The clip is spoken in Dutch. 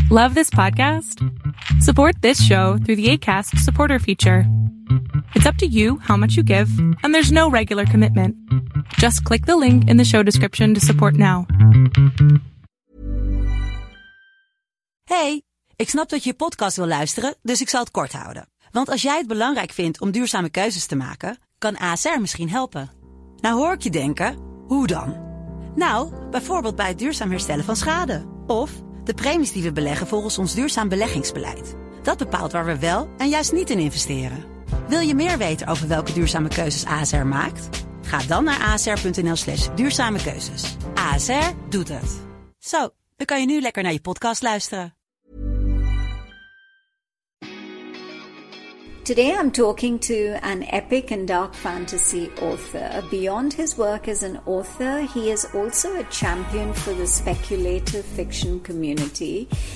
Love this podcast? Support this show through the Acast supporter feature. It's up to you how much you give, and there's no regular commitment. Just click the link in the show description to support now. Hey, ik snap dat je podcast wil luisteren, dus ik zal het kort houden. Want als jij het belangrijk vindt om duurzame keuzes te maken, kan ASR misschien helpen. Nou hoor ik je denken, hoe dan? Nou, bijvoorbeeld bij het duurzaam herstellen van schade. Of de premies die we beleggen volgens ons duurzaam beleggingsbeleid. Dat bepaalt waar we wel en juist niet in investeren. Wil je meer weten over welke duurzame keuzes ASR maakt? Ga dan naar asr.nl/duurzame keuzes. ASR doet het. Zo, dan kan je nu lekker naar je podcast luisteren. Today I'm talking to an epic and dark fantasy author. Beyond his work as an author, he is also a champion for the speculative fiction community.